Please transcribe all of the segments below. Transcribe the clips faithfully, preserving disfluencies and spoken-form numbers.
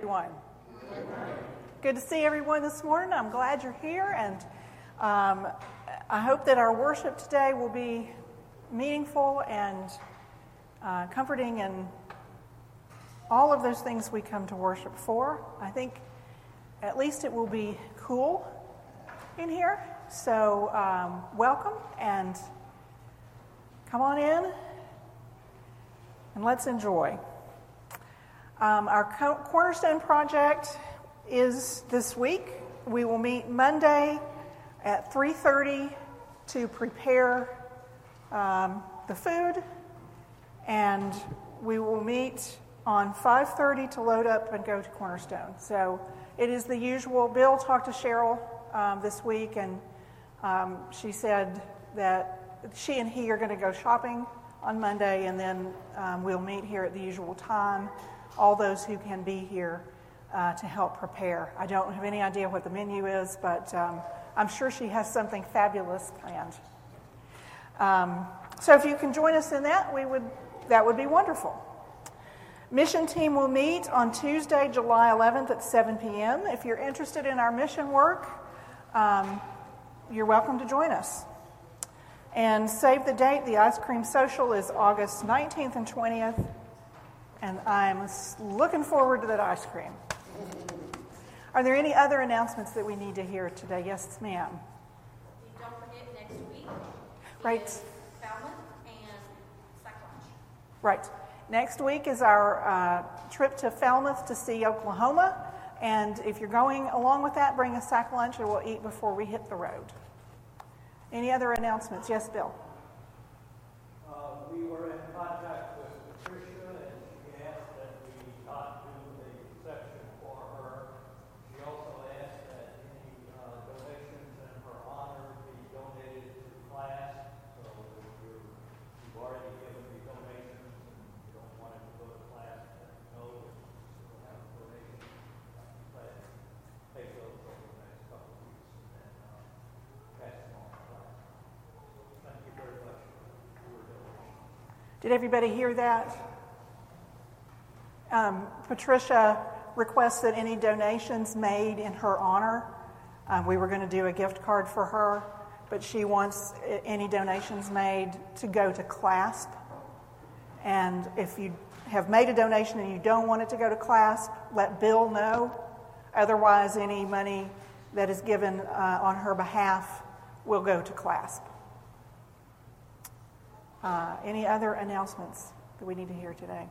Everyone. Good to see everyone this morning. I'm glad you're here, and um, I hope that our worship today will be meaningful and uh, comforting and all of those things we come to worship for. I think at least it will be cool in here. So um, welcome, and come on in, and let's enjoy. Um, our Cornerstone Project is this week. We will meet Monday at three thirty to prepare um, the food, and we will meet on five thirty to load up and go to Cornerstone. So it is the usual. Bill talked to Cheryl um, this week, and um, she said that she and he are going to go shopping on Monday, and then um, we'll meet here at the usual time, all those who can be here uh, to help prepare. I don't have any idea what the menu is, but um, I'm sure she has something fabulous planned. Um, so if you can join us in that, we would that would be wonderful. Mission team will meet on Tuesday, July eleventh at seven p.m. If you're interested in our mission work, um, you're welcome to join us. And save the date, the ice cream social is August nineteenth and twentieth. And I'm looking forward to that ice cream. Are there any other announcements that we need to hear today? Yes, ma'am. Don't forget next week. Right. Falmouth and Sack Lunch. Right. Next week is our uh, trip to Falmouth to see Oklahoma. And if you're going along with that, bring a sack lunch and we'll eat before we hit the road. Any other announcements? Yes, Bill. Uh, we were in contact with Patricia, and she asked that we not do the reception for her. She also asked that any uh, donations in her honor be donated to class. So if you're, you've already given the donations and you don't want it to go to class, then no, we'll have a donation to class. Take those over the next couple of weeks and then uh, pass them on to class. Thank you very much for your donation. Did everybody hear that? Um, Patricia requests that any donations made in her honor, uh, we were going to do a gift card for her, but she wants any donations made to go to CLASP. And if you have made a donation and you don't want it to go to CLASP, let Bill know. Otherwise, any money that is given uh, on her behalf will go to CLASP. Uh, any other announcements that we need to hear today?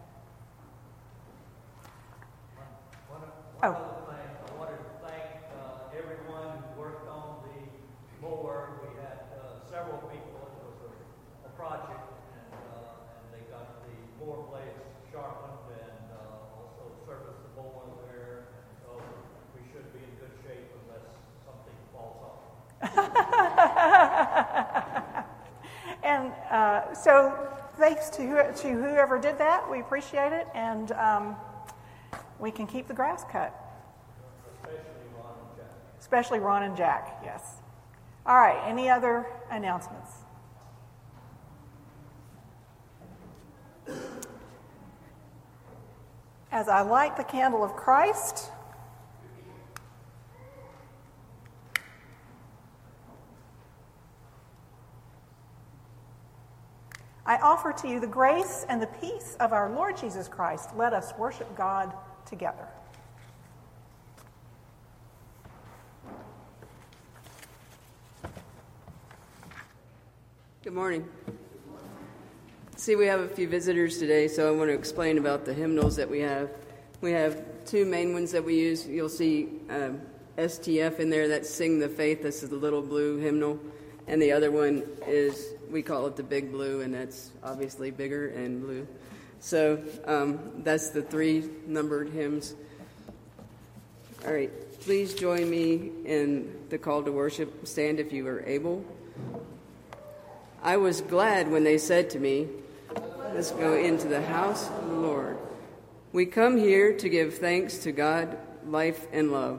One, one Oh. other thing, I wanted to thank uh, everyone who worked on the mower. We had uh, several people. It was a, a project, and, uh, and they got the mower blades sharpened and uh, also serviced the mower there. And so we should be in good shape unless something falls off. And uh, so thanks to, who, to whoever did that. We appreciate it, and um, we can keep the grass cut. Especially Ron and Jack. Especially Ron and Jack, yes. All right, any other announcements? As I light the candle of Christ, I offer to you the grace and the peace of our Lord Jesus Christ. Let us worship God together. Good morning. See, we have a few visitors today, so I want to explain about the hymnals that we have. We have two main ones that we use. You'll see um, S T F in there, that's Sing the Faith. This is the little blue hymnal. And the other one is, we call it the big blue, and that's obviously bigger and blue. So um, that's the three numbered hymns. All right, please join me in the call to worship. Stand if you are able. I was glad when they said to me, let's go into the house of the Lord. We come here to give thanks to God, life, and love.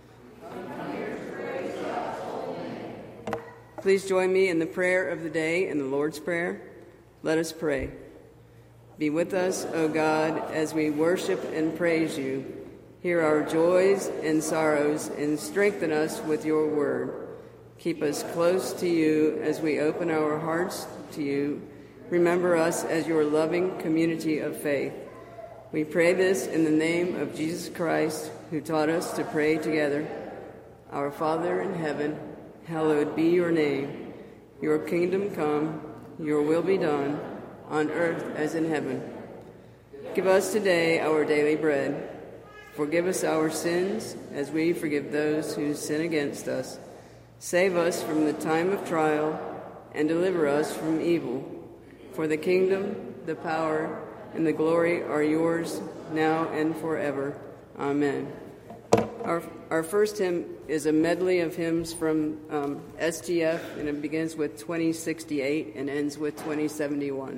Please join me in the prayer of the day and the Lord's Prayer. Let us pray. Be with us, O God, as we worship and praise you. Hear our joys and sorrows, and strengthen us with your word. Keep us close to you as we open our hearts to you. Remember us as your loving community of faith. We pray this in the name of Jesus Christ, who taught us to pray together. Our Father in heaven, hallowed be your name. Your kingdom come, your will be done, on earth as in heaven. Give us today our daily bread. Forgive us our sins as we forgive those who sin against us. Save us from the time of trial and deliver us from evil. For the kingdom, the power, and the glory are yours now and forever. Amen. Our, our first hymn is a medley of hymns from um, S T F, and it begins with twenty sixty-eight and ends with twenty seventy-one.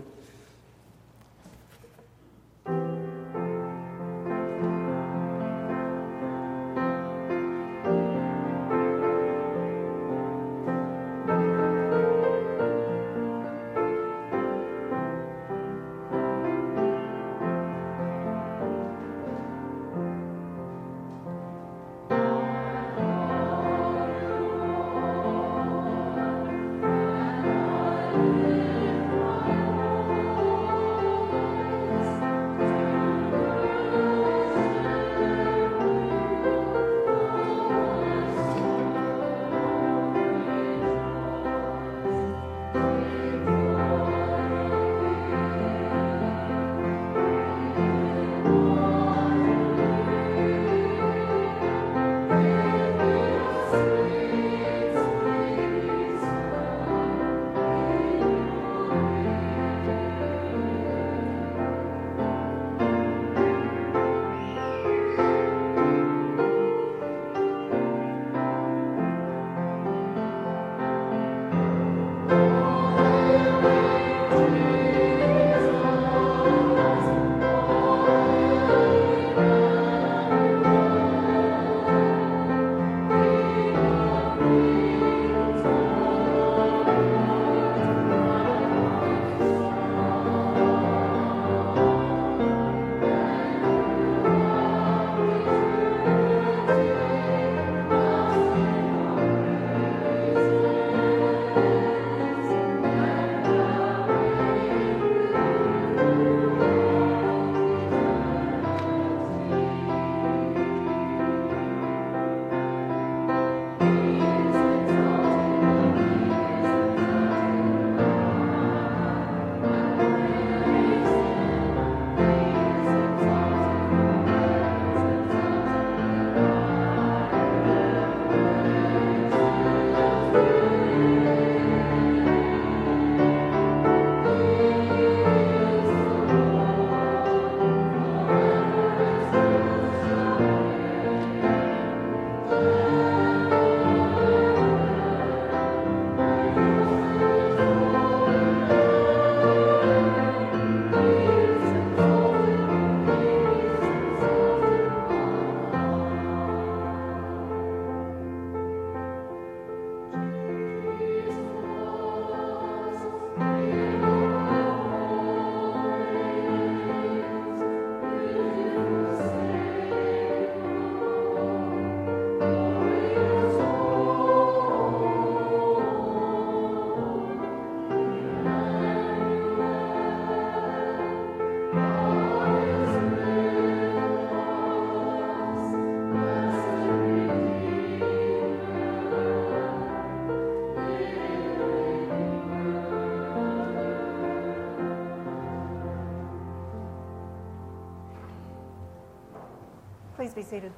Please be seated.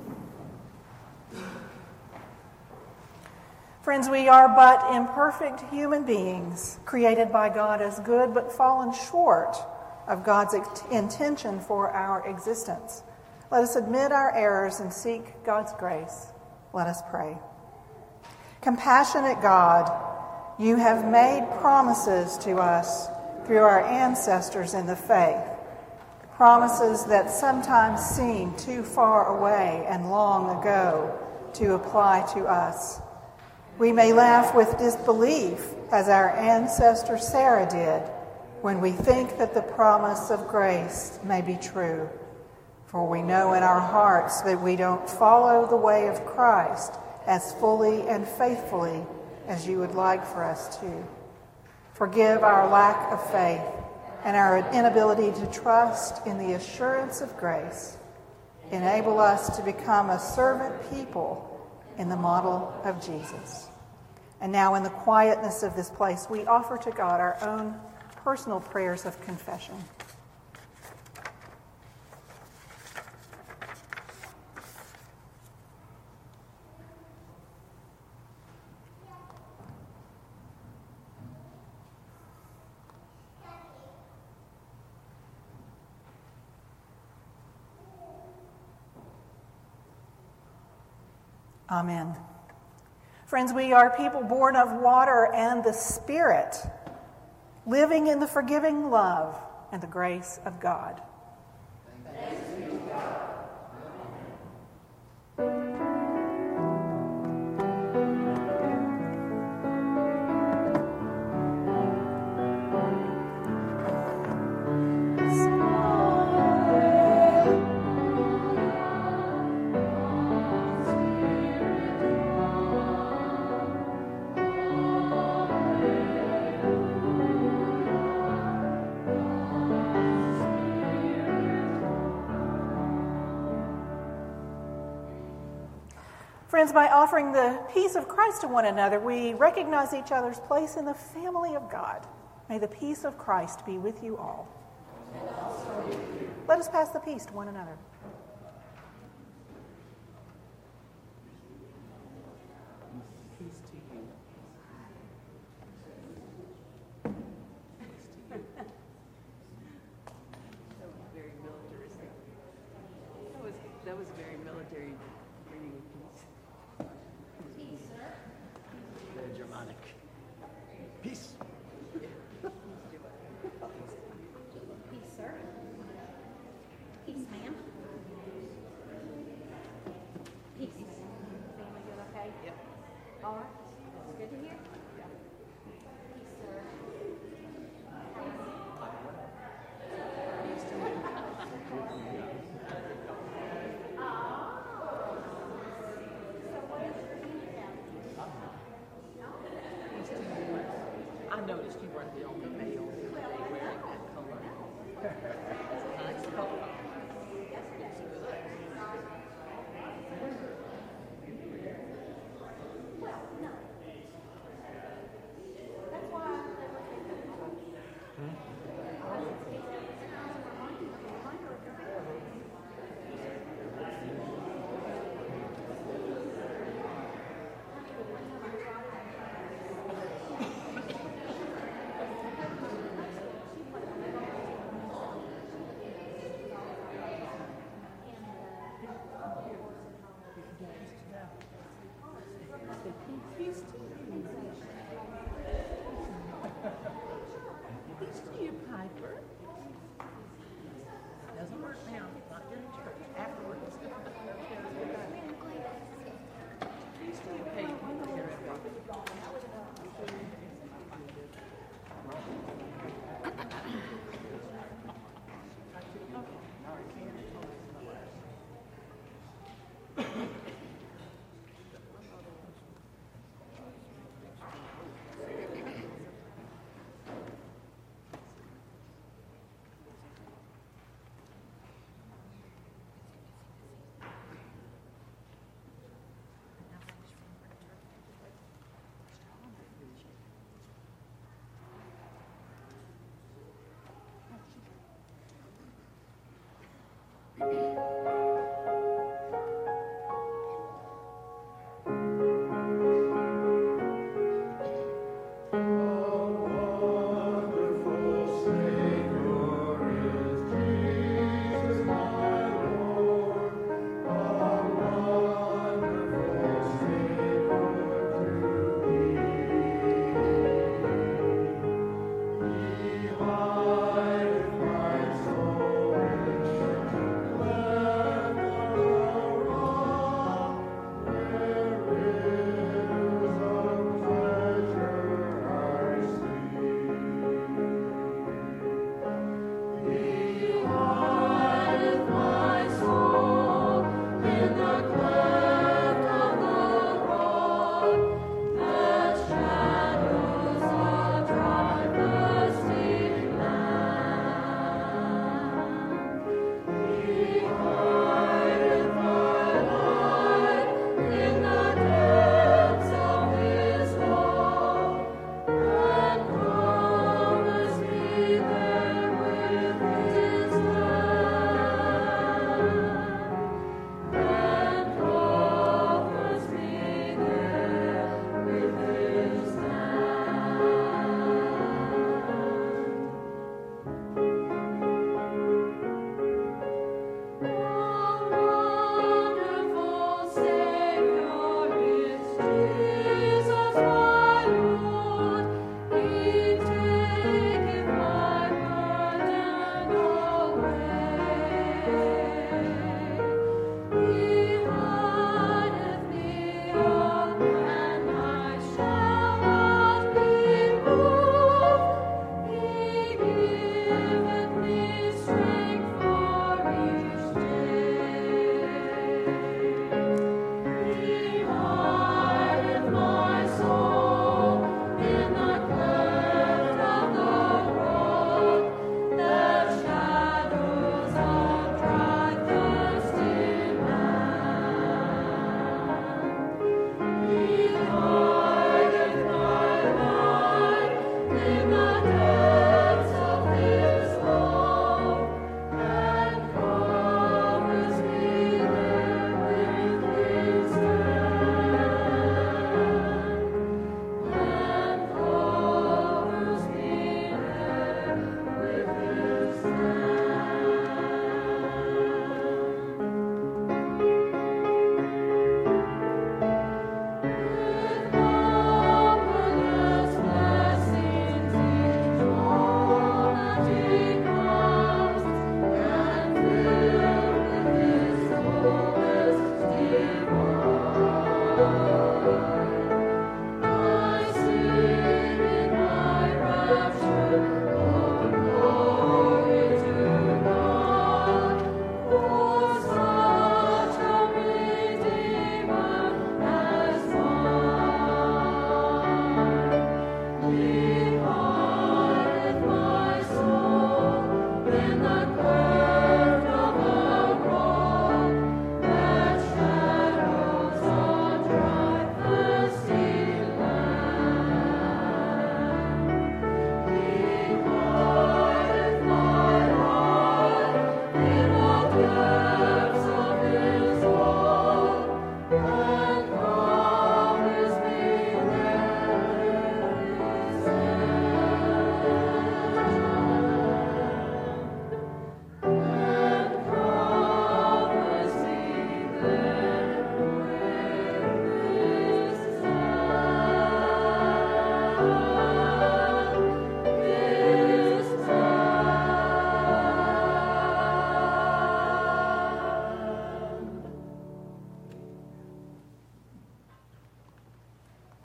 Friends, we are but imperfect human beings, created by God as good, but fallen short of God's intention for our existence. Let us admit our errors and seek God's grace. Let us pray. Compassionate God, you have made promises to us through our ancestors in the faith, promises that sometimes seem too far away and long ago to apply to us. We may laugh with disbelief, as our ancestor Sarah did, when we think that the promise of grace may be true. For we know in our hearts that we don't follow the way of Christ as fully and faithfully as you would like for us to. Forgive our lack of faith and our inability to trust in the assurance of grace. Enable us to become a servant people in the model of Jesus. And now in the quietness of this place, we offer to God our own personal prayers of confession. Amen. Friends, we are people born of water and the Spirit, living in the forgiving love and the grace of God. Thanks be to God. Friends, by offering the peace of Christ to one another, we recognize each other's place in the family of God. May the peace of Christ be with you all. Let us pass the peace to one another.